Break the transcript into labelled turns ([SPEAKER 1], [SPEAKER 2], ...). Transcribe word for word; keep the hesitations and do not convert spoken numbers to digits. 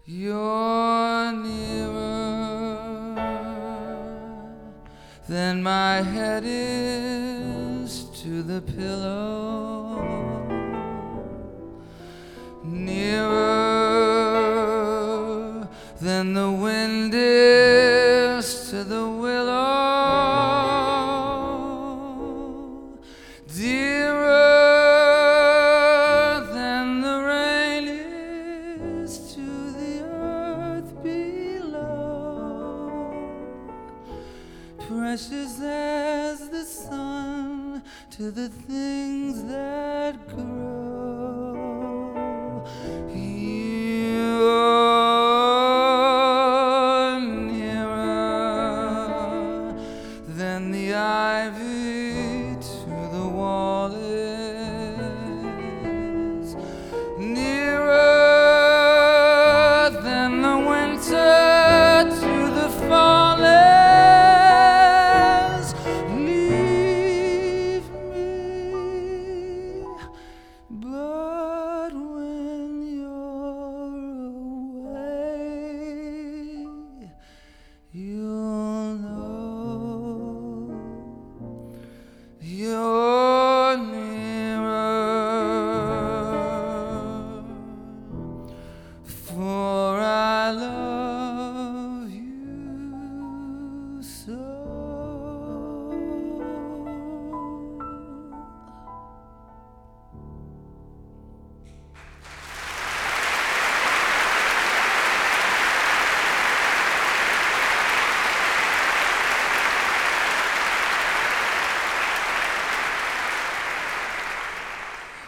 [SPEAKER 1] You're nearer than my head is to the pillow, nearer than the wind is to the willow, dearer than the rain is to the earth below, precious as the sun to the things that grow. You're nearer than the ivy to the wall is, nearer than the winter to the fall is. Leave me, but